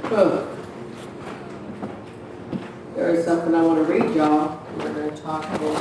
Oh. There is something I want to read y'all. We're going to talk about.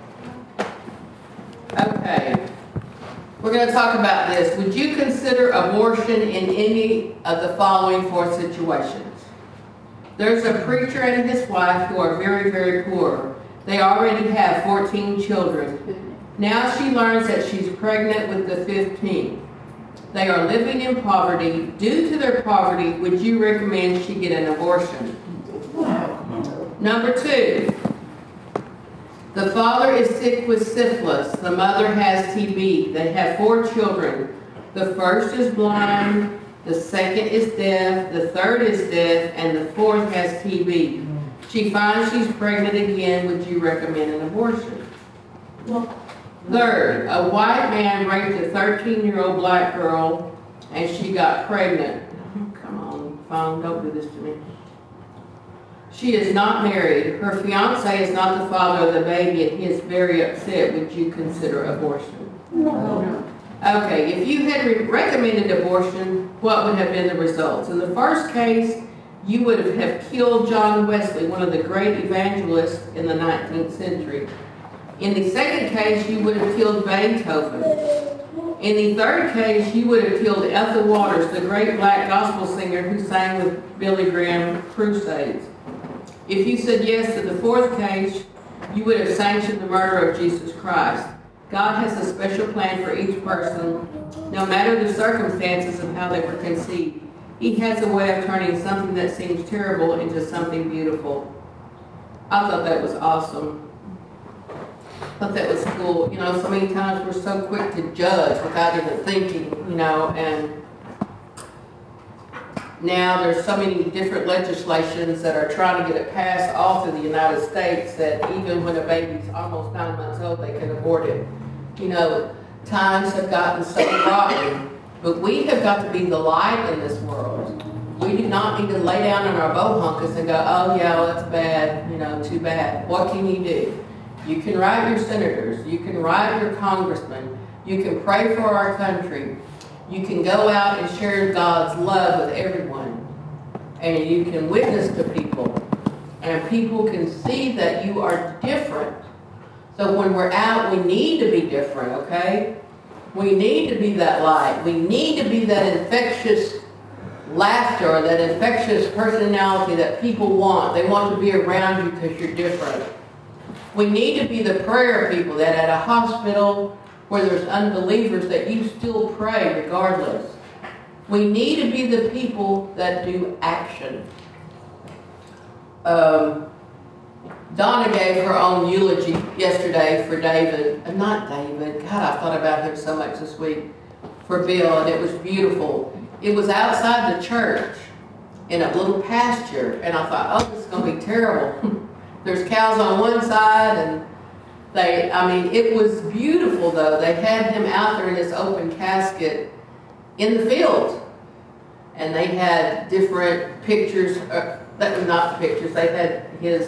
Okay. We're going to talk about this. Would you consider abortion in any of the following four situations? There's a preacher and his wife who are very, very poor. They already have 14 children. Now she learns that she's pregnant with the 15th. They are living in poverty. Due to their poverty, would you recommend she get an abortion? Number 2, the father is sick with syphilis. The mother has TB. They have 4 children. The first is blind. The second is deaf. The third is deaf. And the fourth has TB. She finds she's pregnant again. Would you recommend an abortion? Third, a white man raped a 13-year-old black girl and she got pregnant. Come on, phone, don't do this to me. She is not married. Her fiance is not the father of the baby and he is very upset. Would you consider abortion? No. Okay, if you had recommended abortion, what would have been the results? In the first case, you would have killed John Wesley, one of the great evangelists in the 19th century. In the second case, you would have killed Beethoven. In the third case, you would have killed Ethel Waters, the great black gospel singer who sang with Billy Graham crusades. If you said yes to the fourth case, you would have sanctioned the murder of Jesus Christ. God has a special plan for each person, no matter the circumstances of how they were conceived. He has a way of turning something that seems terrible into something beautiful. I thought that was awesome. I thought that was cool. You know, so many times we're so quick to judge without even thinking, you know, and now there's so many different legislations that are trying to get it passed all through the United States that even when a baby's almost 9 months old, they can abort it. You know, times have gotten so rotten, but we have got to be the light in this world. We do not need to lay down in our bohunkus and go, oh yeah, well, that's bad, you know, too bad. What can you do? You can write your senators, you can write your congressmen, you can pray for our country, you can go out and share God's love with everyone, and you can witness to people, and people can see that you are different. So when we're out, we need to be different, okay? We need to be that light. We need to be that infectious laughter, or that infectious personality that people want. They want to be around you because you're different. We need to be the prayer people that at a hospital where there's unbelievers that you still pray regardless. We need to be the people that do action. Donna gave her own eulogy yesterday for David. Not David. God, I've thought about him so much this week. For Bill, and it was beautiful. It was outside the church in a little pasture, and I thought, oh, this is going to be terrible. There's cows on one side, and it was beautiful though. They had him out there in this open casket in the field, and they had different pictures. That was not the pictures. They had his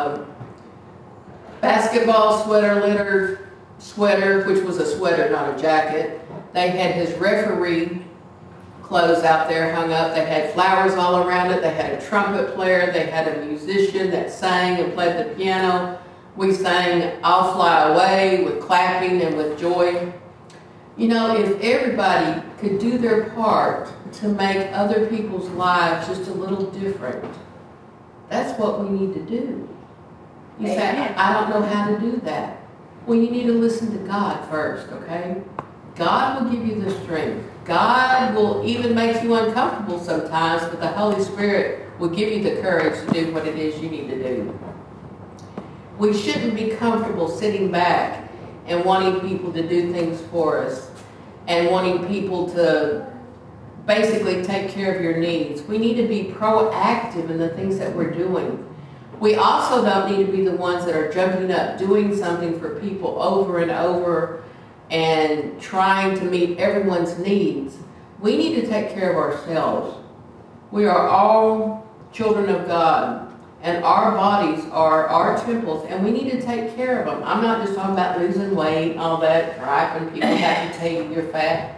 basketball sweater, which was a sweater, not a jacket. They had his referee clothes out there hung up. They had flowers all around it. They had a trumpet player. They had a musician that sang and played the piano. We sang I'll Fly Away with clapping and with joy. You know, if everybody could do their part to make other people's lives just a little different, that's what we need to do. You say, I don't know how to do that. Well, you need to listen to God first, okay? God will give you the strength. God will even make you uncomfortable sometimes, but the Holy Spirit will give you the courage to do what it is you need to do. We shouldn't be comfortable sitting back and wanting people to do things for us and wanting people to basically take care of your needs. We need to be proactive in the things that we're doing. We also don't need to be the ones that are jumping up, doing something for people over and over and trying to meet everyone's needs. We need to take care of ourselves. We are all children of God, and our bodies are our temples, and we need to take care of them. I'm not just talking about losing weight, all that crap, and people have to tell you you're fat.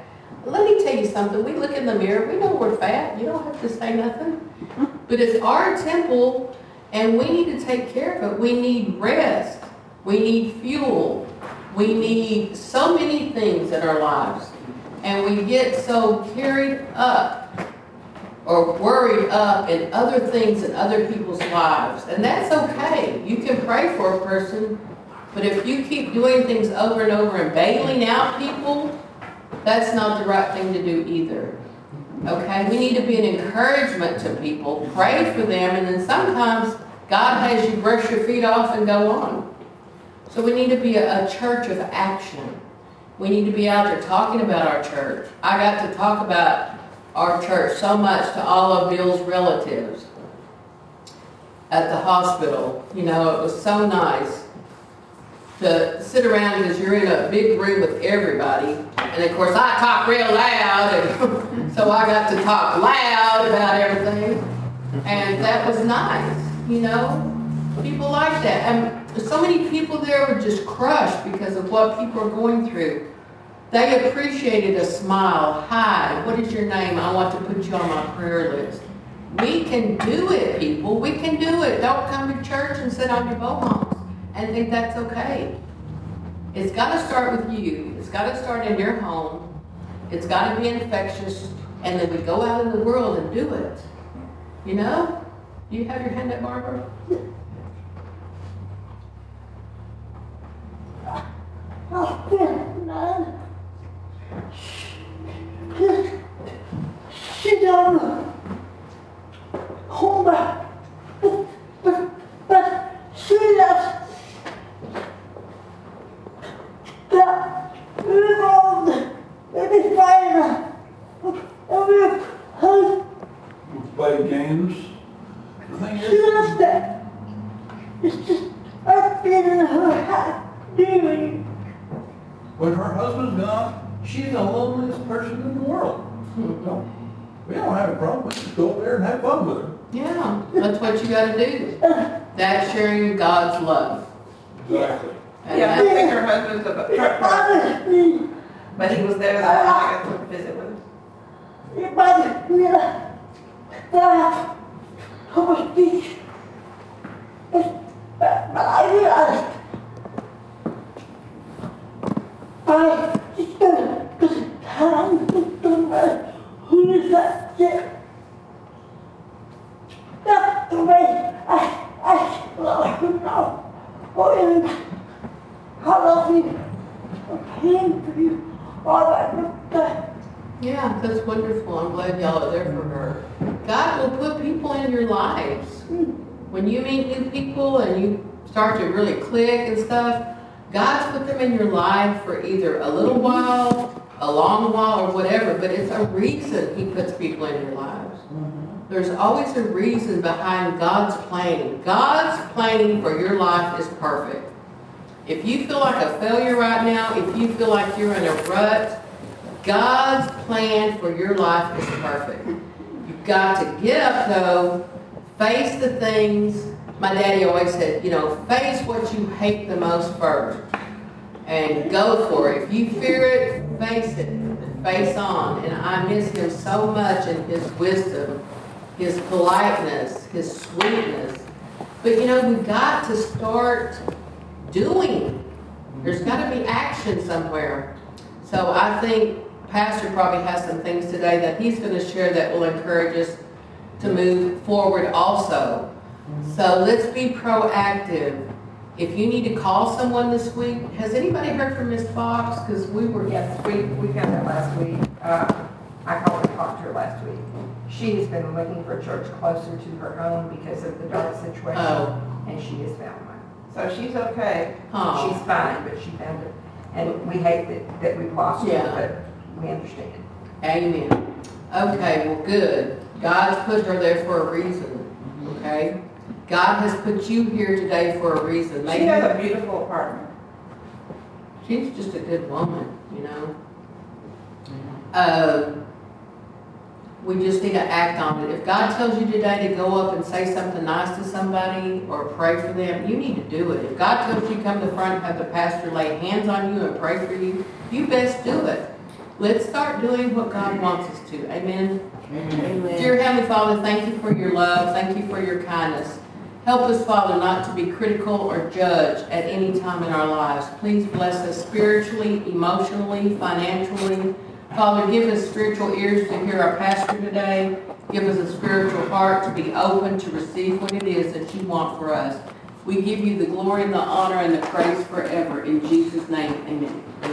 Let me tell you something. We look in the mirror. We know we're fat. You don't have to say nothing. But it's our temple, and we need to take care of it. We need rest. We need fuel. We need so many things in our lives. And we get so carried up or worried up in other things in other people's lives. And that's okay. You can pray for a person, but if you keep doing things over and over and bailing out people, that's not the right thing to do either. Okay? We need to be an encouragement to people, pray for them, and then sometimes God has you brush your feet off and go on. So we need to be a church of action. We need to be out there talking about our church. I got to talk about our church so much to all of Bill's relatives at the hospital. You know, it was so nice to sit around because you're in a big room with everybody. And of course I talk real loud, and so I got to talk loud about everything. And that was nice, you know. People like that. And so many people there were just crushed because of what people are going through. They appreciated a smile. Hi, what is your name? I want to put you on my prayer list. We can do it, people. We can do it. Don't come to church and sit on your bohons and think that's okay. It's got to start with you. It's got to start in your home. It's got to be infectious. And then we go out in the world and do it. You know? Do you have your hand up, Barbara? Sit down. Hold back. But she left. That involved maybe fire. Play games. The thing She is, left that. It's just I've been in her hat doing. when her husband's gone, she's the loneliest person in the world. So, we don't have a problem. We just go over there and have fun with her. Yeah, that's what you got to do. That's sharing God's love. Exactly. And Yeah, I that- think her husband's a truck driver, Bothers me. but he was there that night. I got to visit with him. It bothers me that Thomas Beach. But I realized I just because time don't matter who is that shit. That's the way I love him now. Oh, and how love you, I'm paying for you, all that. Yeah, that's wonderful. I'm glad y'all are there for her. God will put people in your lives. When you meet new people and you start to really click and stuff, God's put them in your life for either a little while, a long while, or whatever, but it's a reason He puts people in your lives. There's always a reason behind God's planning. God's planning for your life is perfect. If you feel like a failure right now, if you feel like you're in a rut, God's plan for your life is perfect. You've got to get up though, face the things. My daddy always said, you know, face what you hate the most first and go for it. If you fear it, face it, face on. And I miss him so much in his wisdom, his politeness, his sweetness. But you know, we've got to start doing. There's got to be action somewhere. So I think Pastor probably has some things today that he's going to share that will encourage us to move forward also. So let's be proactive. If you need to call someone this week, has anybody heard from Miss Fox? Because we were... Yes, we got that last week. I called and talked to her last week. She has been looking for a church closer to her home because of the dark situation, and she has found one. So she's okay. Oh. She's fine, but she found it. And we hate that we've lost Yeah. her, but we understand. Amen. Okay, well, good. God's put her there for a reason, okay? God has put you here today for a reason. She has a beautiful apartment. She's just a good woman, you know? We just need to act on it. If God tells you today to go up and say something nice to somebody or pray for them, you need to do it. If God tells you to come to the front and have the pastor lay hands on you and pray for you, you best do it. Let's start doing what God wants us to. Amen. Amen. Dear Heavenly Father, thank you for your love. Thank you for your kindness. Help us, Father, not to be critical or judge at any time in our lives. Please bless us spiritually, emotionally, financially. Father, give us spiritual ears to hear our pastor today. Give us a spiritual heart to be open to receive what it is that you want for us. We give you the glory and the honor and the praise forever. In Jesus' name, amen.